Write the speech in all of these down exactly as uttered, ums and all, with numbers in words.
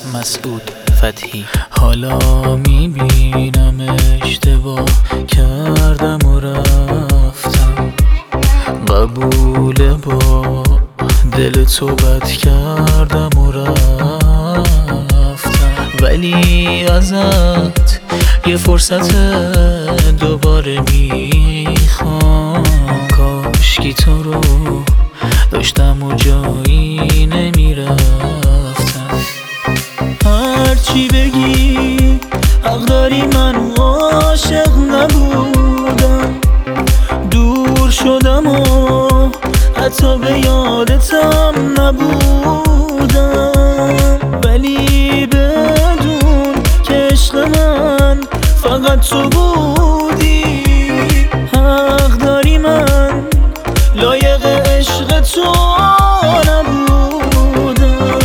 مسعود فتحی. حالا میبینم اشتباه کردم و رفتم، قبول با دل تو بد کردم و رفتم، ولی ازت یه فرصت دوباره میخوام. کاشکی تو رو داشتم و جایی نمیرفتم. هرچی بگی حق داری، من عاشق نبودم، دور شدم و حتی به یادتم نبودم، ولی بدون که عشق من فقط تو بودی. حق داری، من لایق عشق تو نبودم.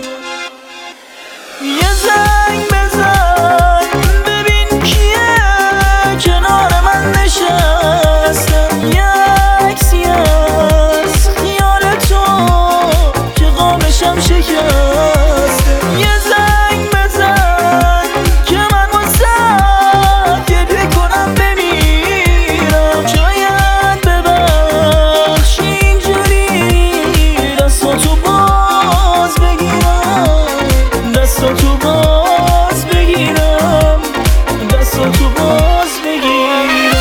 یه زنگ بزن ببین کیه کنار من نشسته، یه عکسی از خیال تو که قامشم شکسته. یه زنگ بزن که من واسه گریه کنم بمیرم، شاید ببخشی اینجوری دستاتو باز بگیرم، دستاتو باز بگیرم، دستاتو باز بگیرم.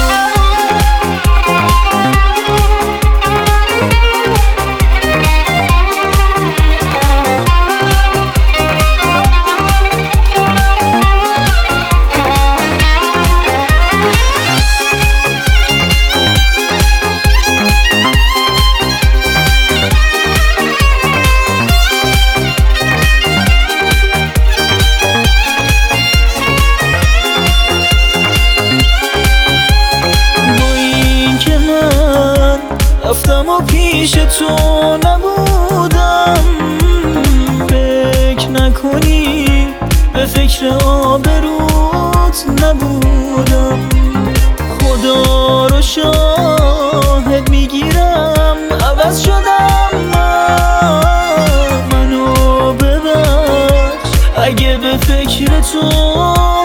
رفتم و پیش تو نبودم، فکر نکنی به فکر آبروت نبودم. خدا رو شاهد میگیرم عوض شدم من، منو ببخش اگه به فکر تو